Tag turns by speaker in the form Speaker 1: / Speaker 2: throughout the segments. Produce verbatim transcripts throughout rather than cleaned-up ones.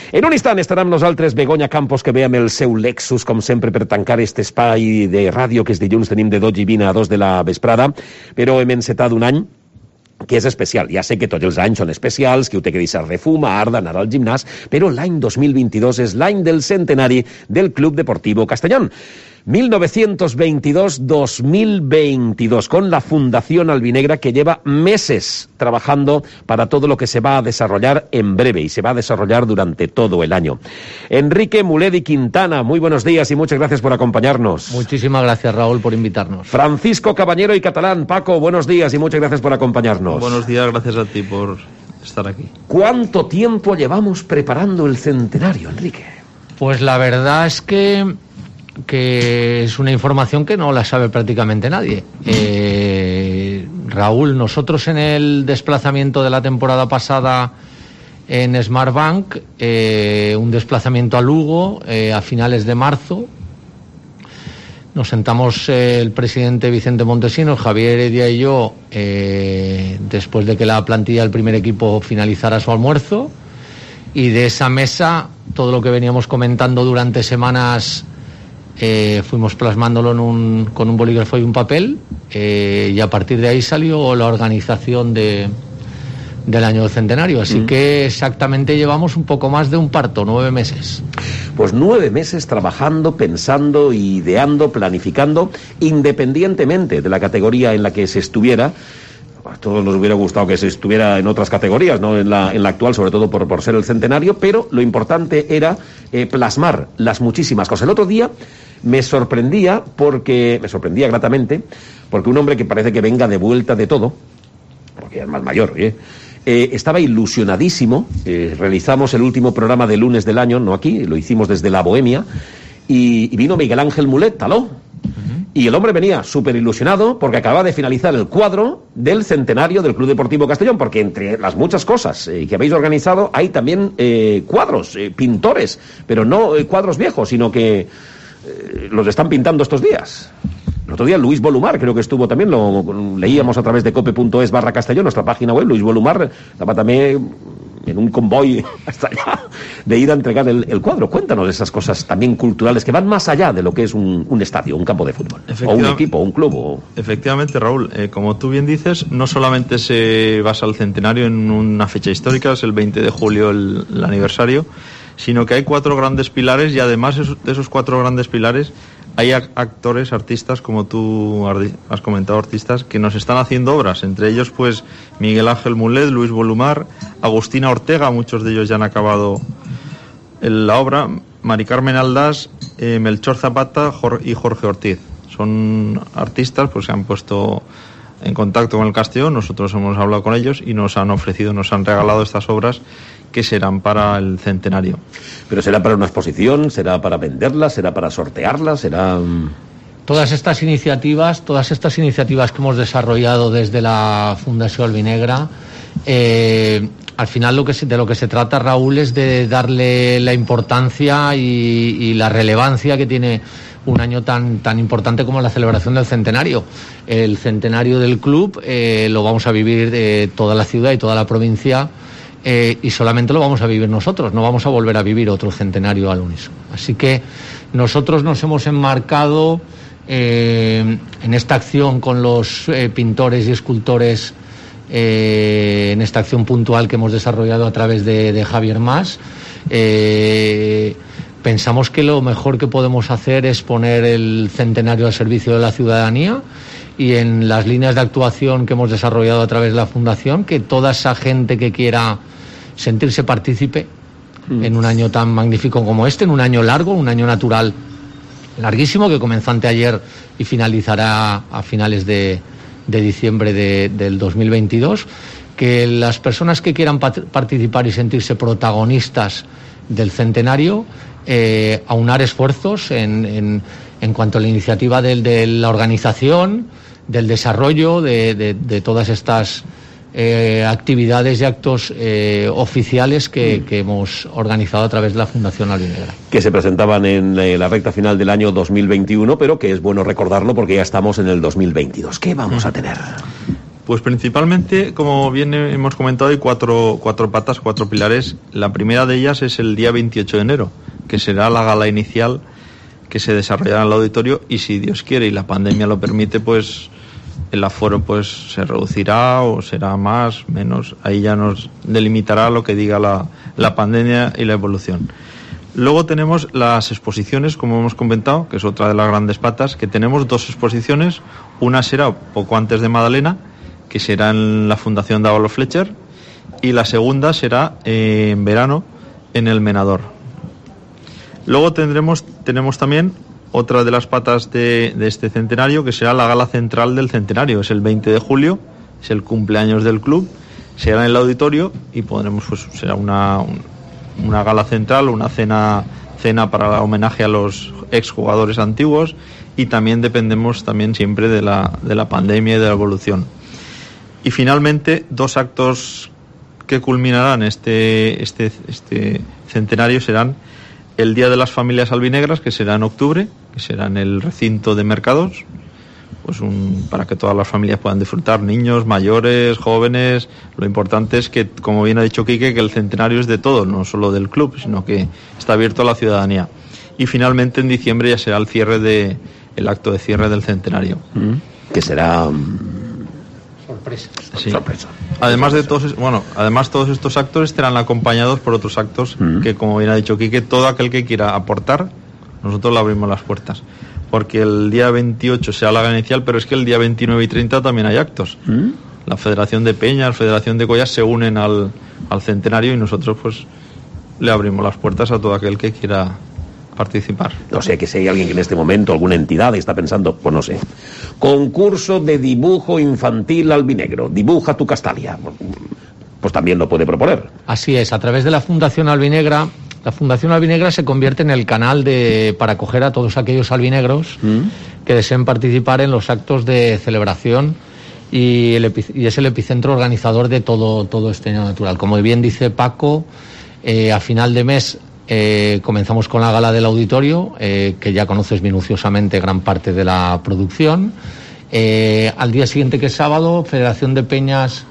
Speaker 1: En un instant estarà amb nosaltres Begoña Campos, que ve amb el seu Lexus, com sempre, per tancar este espai de ràdio que és dilluns tenim de dotze i vint a dos de la vesprada, però hem encetat un any que és especial. Ja sé que tots els anys són especials, que ho té que deixar de fumar, d'anar al gimnàs, però l'any dos mil vint-i-dos és l'any del centenari del Club Deportivo Castellón. mil novecientos veintidós dos mil veintidós, con la Fundación Albinegra, que lleva meses trabajando para todo lo que se va a desarrollar en breve y se va a desarrollar durante todo el año. Enrique Muledi Quintana, muy buenos días y muchas gracias por acompañarnos.
Speaker 2: Muchísimas gracias, Raúl, por invitarnos.
Speaker 1: Francisco Cabañero y Catalán, Paco, buenos días y muchas gracias por acompañarnos.
Speaker 3: Buenos días, gracias a ti por estar aquí.
Speaker 1: ¿Cuánto tiempo llevamos preparando el centenario, Enrique?
Speaker 2: Pues la verdad es que que es una información que no la sabe prácticamente nadie. Eh, Raúl, nosotros en el desplazamiento de la temporada pasada en Smartbank, eh, un desplazamiento a Lugo eh, a finales de marzo, nos sentamos eh, el presidente Vicente Montesinos, Javier Heredia y yo, eh, después de que la plantilla del primer equipo finalizara su almuerzo, y de esa mesa todo lo que veníamos comentando durante semanas Eh, fuimos plasmándolo en un, con un bolígrafo y un papel, eh, y a partir de ahí salió la organización de, del año del centenario. Así mm. que exactamente llevamos un poco más de un parto, nueve meses.
Speaker 1: Pues nueve meses trabajando, pensando, ideando, planificando, independientemente de la categoría en la que se estuviera. A todos nos hubiera gustado que se estuviera en otras categorías, no en la, en la actual, sobre todo por, por ser el centenario, pero lo importante era eh, plasmar las muchísimas cosas. El otro día me sorprendía, porque me sorprendía gratamente, porque un hombre que parece que venga de vuelta de todo, porque es más mayor, ¿eh? Eh, estaba ilusionadísimo. Eh, realizamos el último programa de lunes del año, no aquí, lo hicimos desde la Bohemia, y, y vino Miguel Ángel Mulet, taló. Y el hombre venía súper ilusionado porque acababa de finalizar el cuadro del centenario del Club Deportivo Castellón, porque entre las muchas cosas eh, que habéis organizado hay también eh, cuadros, eh, pintores, pero no eh, cuadros viejos, sino que eh, los están pintando estos días. El otro día Luis Bolumar creo que estuvo también, lo, lo leíamos a través de cope.es barra Castellón, nuestra página web. Luis Bolumar estaba también en un convoy hasta allá de ir a entregar el, el cuadro. Cuéntanos esas cosas también culturales que van más allá de lo que es un, un estadio, un campo de fútbol, o un equipo, un club. O...
Speaker 3: Efectivamente, Raúl, eh, como tú bien dices, no solamente se basa el centenario en una fecha histórica, es el veinte de julio el, el aniversario, sino que hay cuatro grandes pilares, y además de esos cuatro grandes pilares hay actores, artistas, como tú has comentado, artistas que nos están haciendo obras, entre ellos pues Miguel Ángel Mulet, Luis Bolumar, Agustina Ortega, muchos de ellos ya han acabado la obra, Mari Carmen Aldás, eh, Melchor Zapata y Jorge Ortiz. Son artistas pues que han puesto en contacto con el Castellón, nosotros hemos hablado con ellos y nos han ofrecido, nos han regalado estas obras que serán para el centenario.
Speaker 1: ¿Pero será para una exposición? ¿Será para venderlas? ¿Será para sortearlas? ¿Será...?
Speaker 2: Todas estas iniciativas, todas estas iniciativas que hemos desarrollado desde la Fundación Albinegra, eh, al final lo que se, de lo que se trata, Raúl, es de darle la importancia y, y la relevancia que tiene un año tan tan importante como la celebración del centenario. El centenario del club eh, lo vamos a vivir eh, toda la ciudad y toda la provincia, eh, y solamente lo vamos a vivir nosotros, no vamos a volver a vivir otro centenario al unísono. Así que nosotros nos hemos enmarcado eh, en esta acción con los eh, pintores y escultores, eh, en esta acción puntual que hemos desarrollado a través de, de Javier Mas. Eh, pensamos que lo mejor que podemos hacer es poner el centenario al servicio de la ciudadanía, y en las líneas de actuación que hemos desarrollado a través de la Fundación, que toda esa gente que quiera sentirse partícipe mm. en un año tan magnífico como este, en un año largo, un año natural larguísimo, que comenzó anteayer y finalizará a finales de, de diciembre de, del dos mil veintidós, que las personas que quieran pat- participar y sentirse protagonistas del centenario, eh, aunar esfuerzos en, en, en cuanto a la iniciativa del, de la organización, del desarrollo de, de, de todas estas eh, actividades y actos eh, oficiales que, que hemos organizado a través de la Fundación Albinegra.
Speaker 1: Que se presentaban en eh, la recta final del año dos mil veintiuno, pero que es bueno recordarlo porque ya estamos en el dos mil veintidós. ¿Qué vamos a tener?
Speaker 3: Pues principalmente, como bien hemos comentado, hay cuatro, cuatro patas, cuatro pilares. La primera de ellas es el día veintiocho de enero, que será la gala inicial que se desarrollará en el auditorio, y si Dios quiere y la pandemia lo permite, pues el aforo pues se reducirá o será más, menos. Ahí ya nos delimitará lo que diga la, la pandemia y la evolución. Luego tenemos las exposiciones, como hemos comentado, que es otra de las grandes patas, que tenemos dos exposiciones. Una será poco antes de Madalena, que será en la Fundación Dávalo Fletcher, y la segunda será eh, en verano en el Menador. Luego tendremos tenemos también otra de las patas de, de este centenario, que será la gala central del centenario. Es el veinte de julio, es el cumpleaños del club, será en el auditorio y podremos, pues será una, una gala central, una cena cena para homenaje a los exjugadores antiguos, y también dependemos también siempre de la, de la pandemia y de la evolución. Y finalmente, dos actos que culminarán este, este, este centenario serán el Día de las Familias Albinegras, que será en octubre, que será en el recinto de Mercados, pues un, para que todas las familias puedan disfrutar, niños, mayores, jóvenes. Lo importante es que, como bien ha dicho Quique, que el centenario es de todos, no solo del club, sino que está abierto a la ciudadanía. Y finalmente en diciembre ya será el cierre de el acto de cierre del centenario,
Speaker 1: mm, que será
Speaker 2: sorpresa.
Speaker 3: Sí.
Speaker 1: Sorpresa.
Speaker 3: Además de todos, bueno, además todos estos actos estarán acompañados por otros actos mm. que, como bien ha dicho Quique, todo aquel que quiera aportar, nosotros le abrimos las puertas. Porque el día veintiocho será la gala inicial, pero es que el día veintinueve y treinta también hay actos. ¿Mm? La Federación de Peñas, Federación de Collas se unen al, al centenario, y nosotros pues le abrimos las puertas a todo aquel que quiera participar.
Speaker 1: No sé, que si hay alguien que en este momento, alguna entidad está pensando, pues no sé, concurso de dibujo infantil albinegro, dibuja tu Castalia, pues también lo puede proponer.
Speaker 2: Así es, a través de la Fundación Albinegra. La Fundación Albinegra se convierte en el canal de, para acoger a todos aquellos albinegros ¿Mm? que deseen participar en los actos de celebración, y, el, y es el epicentro organizador de todo, todo este año natural. Como bien dice Paco, eh, a final de mes eh, comenzamos con la gala del auditorio, eh, que ya conoces minuciosamente gran parte de la producción. Eh, al día siguiente, que es sábado, Federación de Peñas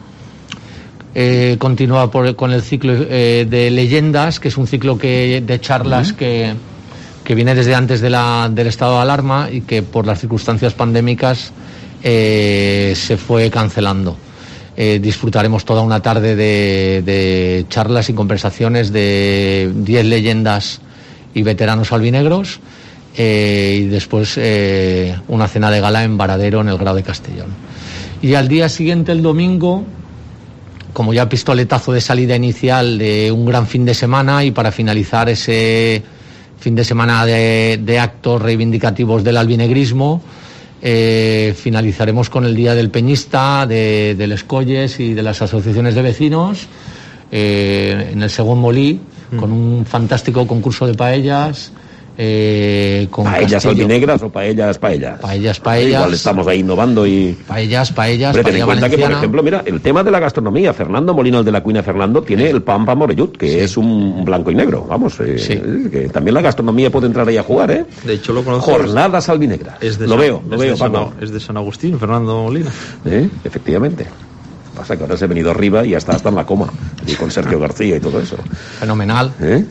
Speaker 2: Eh, continúa por, con el ciclo eh, de leyendas, que es un ciclo que, de charlas uh-huh. que, que viene desde antes de la, del estado de alarma, y que por las circunstancias pandémicas eh, se fue cancelando. Eh, disfrutaremos toda una tarde de, de charlas y conversaciones de diez leyendas y veteranos albinegros, eh, y después eh, una cena de gala en Varadero, en el Grao de Castellón. Y al día siguiente, el domingo, como ya pistoletazo de salida inicial de un gran fin de semana, y para finalizar ese fin de semana de, de actos reivindicativos del albinegrismo, eh, finalizaremos con el Día del Peñista, de, del Escolles y de las asociaciones de vecinos, eh, en el Según Molí, mm. con un fantástico concurso de paellas. Eh, con
Speaker 1: ¿Paellas
Speaker 2: Castillo.
Speaker 1: albinegras o paellas, paellas?
Speaker 2: Paellas, paellas.
Speaker 1: Igual estamos ahí innovando y...
Speaker 2: Paellas, paellas,
Speaker 1: Hombre, ten
Speaker 2: paella
Speaker 1: en cuenta
Speaker 2: valenciana.
Speaker 1: que, por ejemplo, mira, el tema de la gastronomía, Fernando Molino, el de la Cuina Fernando, tiene el pan pa Morellut, que sí. es un blanco y negro, vamos, eh,
Speaker 2: sí.
Speaker 1: que también la gastronomía puede entrar ahí a jugar, ¿eh?
Speaker 3: De hecho, lo conozco.
Speaker 1: Jornadas albinegras.
Speaker 3: Es de
Speaker 1: lo
Speaker 3: San,
Speaker 1: veo, lo
Speaker 3: es
Speaker 1: veo,
Speaker 3: de San,
Speaker 1: Paco.
Speaker 3: Es de San Agustín, Fernando Molina.
Speaker 1: ¿Eh? Efectivamente. Pasa que ahora se ha venido arriba y ya está hasta en la coma, y con Sergio García y todo eso.
Speaker 2: Fenomenal.
Speaker 1: ¿Eh?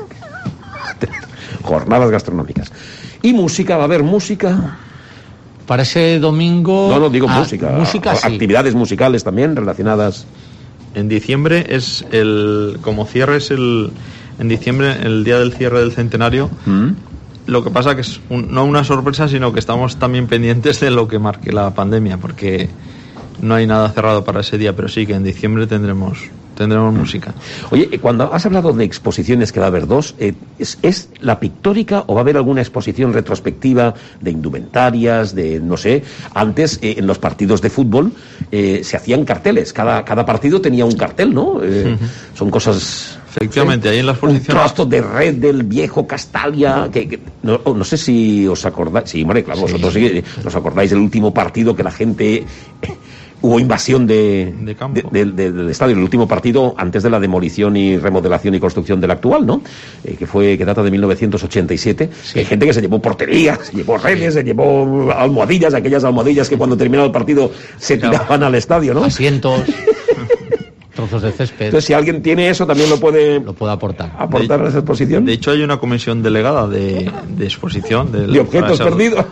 Speaker 1: Jornadas gastronómicas. ¿Y música? ¿Va a haber música?
Speaker 2: Para ese domingo...
Speaker 1: No, no, digo
Speaker 2: ah,
Speaker 1: música.
Speaker 2: Música, sí.
Speaker 1: Actividades musicales también relacionadas.
Speaker 3: En diciembre es el... Como cierre es el... En diciembre, el día del cierre del centenario. ¿Mm? Lo que pasa que es un, no una sorpresa, sino que estamos también pendientes de lo que marque la pandemia, porque no hay nada cerrado para ese día, pero sí que en diciembre tendremos... tendremos música.
Speaker 1: Oye, cuando has hablado de exposiciones, que va a haber dos, eh, ¿es, ¿es la pictórica o va a haber alguna exposición retrospectiva de indumentarias, de, no sé? Antes, eh, en los partidos de fútbol, eh, se hacían carteles, cada, cada partido tenía un cartel, ¿no? Eh, uh-huh. Son cosas...
Speaker 3: Efectivamente, ¿sí? Ahí en la exposición...
Speaker 1: Un trozo de red del viejo Castalia, que, que no, no sé si os acordáis... Sí, hombre, claro, sí. Vosotros sí, os acordáis del último partido que la gente... Hubo invasión de,
Speaker 3: de campo.
Speaker 1: de, de, de, del estadio, el último partido antes de la demolición y remodelación y construcción del actual, ¿no? Eh, que fue que data de mil novecientos ochenta y siete. Sí. Hay gente que se llevó porterías, se llevó redes, se llevó almohadillas, aquellas almohadillas que cuando terminaba el partido se tiraban al estadio, ¿no?
Speaker 2: Asientos. Trozos de césped.
Speaker 1: Entonces, si alguien tiene eso, también lo puede
Speaker 2: lo puede aportar.
Speaker 1: Aportar
Speaker 3: de,
Speaker 1: a esa exposición.
Speaker 3: De hecho, hay una comisión delegada de, de exposición de,
Speaker 1: de objetos perdidos.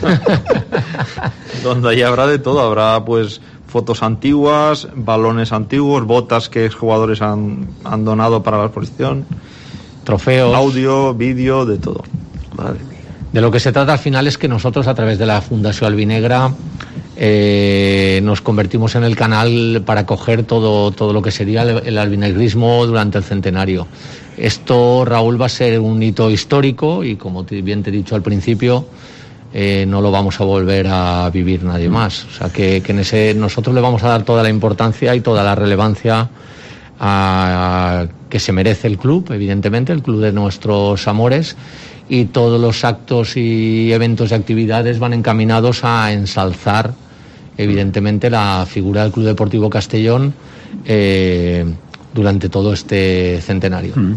Speaker 3: Donde ahí habrá de todo, habrá pues fotos antiguas, balones antiguos, botas que exjugadores han, han donado para la exposición,
Speaker 2: trofeos,
Speaker 3: audio, vídeo, de todo.
Speaker 1: Madre mía.
Speaker 2: De lo que se trata al final es que nosotros, a través de la Fundación Albinegra, eh, nos convertimos en el canal para coger todo, todo lo que sería el, el albinegrismo durante el centenario. Esto, Raúl, va a ser un hito histórico y, como te, bien te he dicho al principio, eh, no lo vamos a volver a vivir nadie más. O sea, que, que en ese nosotros le vamos a dar toda la importancia y toda la relevancia a, a, que se merece el club, evidentemente, el club de nuestros amores, y todos los actos y eventos y actividades van encaminados a ensalzar, evidentemente, la figura del Club Deportivo Castellón eh, durante todo este centenario.
Speaker 1: Mm.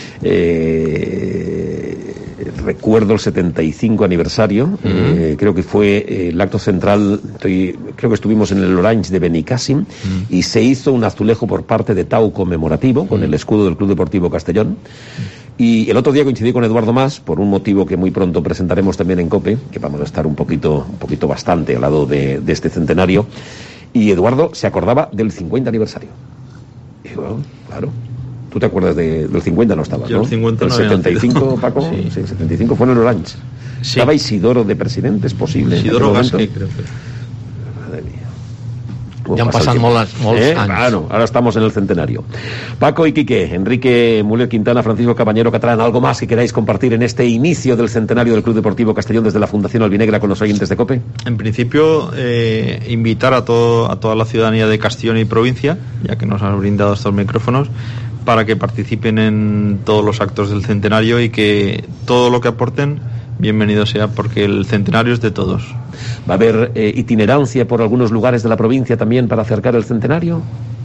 Speaker 1: Eh, recuerdo el setenta y cinco aniversario, uh-huh. eh, creo que fue el acto central, estoy, creo que estuvimos en el Orange de Benicàssim, uh-huh. y se hizo un azulejo por parte de Tau conmemorativo, con uh-huh. el escudo del Club Deportivo Castellón. Uh-huh. Y el otro día coincidí con Eduardo Mas, por un motivo que muy pronto presentaremos también en COPE, que vamos a estar un poquito, un poquito bastante al lado de, de este centenario, y Eduardo se acordaba del cincuenta aniversario. Y digo, oh, claro, tú te acuerdas de, del cincuenta, no estabas,
Speaker 3: Yo
Speaker 1: ¿no?
Speaker 3: El cincuenta
Speaker 1: el
Speaker 3: no
Speaker 1: setenta y cinco, Paco,
Speaker 3: sí.
Speaker 1: sí, setenta y cinco fue en el Orange. Sí. Estaba Isidoro de presidente, es posible.
Speaker 3: Isidoro Gasque, creo que.
Speaker 1: Madre mía.
Speaker 2: Ya han pasado molts, molts
Speaker 1: ¿Eh?
Speaker 2: anys.
Speaker 1: Claro, ahora estamos en el centenario. Paco y Quique, Enrique Muller Quintana, Francisco Cabañero Catrán, ¿algo más que queráis compartir en este inicio del centenario del Club Deportivo Castellón desde la Fundación Albinegra con los oyentes de COPE?
Speaker 3: En principio, eh, invitar a, todo, a toda la ciudadanía de Castellón y provincia, ya que nos han brindado estos micrófonos, para que participen en todos los actos del centenario y que todo lo que aporten, bienvenido sea, porque el centenario es de todos.
Speaker 1: ¿Va a haber eh, itinerancia por algunos lugares de la provincia también para acercar el centenario?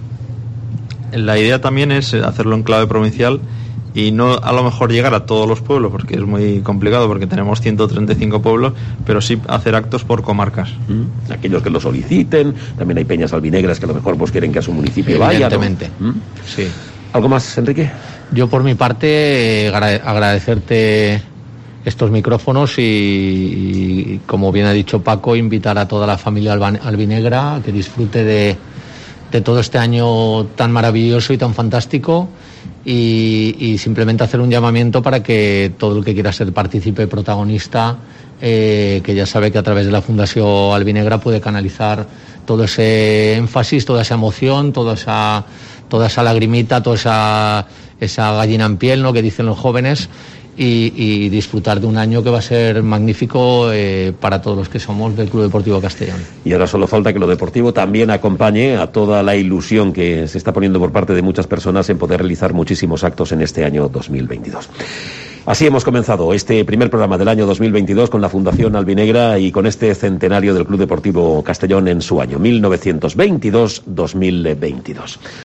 Speaker 3: La idea también es hacerlo en clave provincial y no a lo mejor llegar a todos los pueblos, porque es muy complicado, porque tenemos ciento treinta y cinco pueblos, pero sí hacer actos por comarcas.
Speaker 1: Mm. Aquellos que lo soliciten, también hay peñas albinegras que a lo mejor pues quieren que a su municipio vaya, ¿no?
Speaker 2: Evidentemente.
Speaker 1: ¿Mm?
Speaker 2: Sí.
Speaker 1: ¿Algo más, Enrique?
Speaker 2: Yo, por mi parte, eh, agradecerte estos micrófonos y, y, como bien ha dicho Paco, invitar a toda la familia albinegra a que disfrute de, de todo este año tan maravilloso y tan fantástico, y, y simplemente hacer un llamamiento para que todo el que quiera ser partícipe, protagonista, eh, que ya sabe que a través de la Fundación Albinegra puede canalizar todo ese énfasis, toda esa emoción, toda esa, toda esa lagrimita, toda esa, esa gallina en piel, ¿no?, que dicen los jóvenes, Y, y disfrutar de un año que va a ser magnífico eh, para todos los que somos del Club Deportivo Castellón.
Speaker 1: Y ahora solo falta que lo deportivo también acompañe a toda la ilusión que se está poniendo por parte de muchas personas en poder realizar muchísimos actos en este año dos mil veintidós. Así hemos comenzado este primer programa del año dos mil veintidós con la Fundación Albinegra y con este centenario del Club Deportivo Castellón en su año mil novecientos veintidós dos mil veintidós.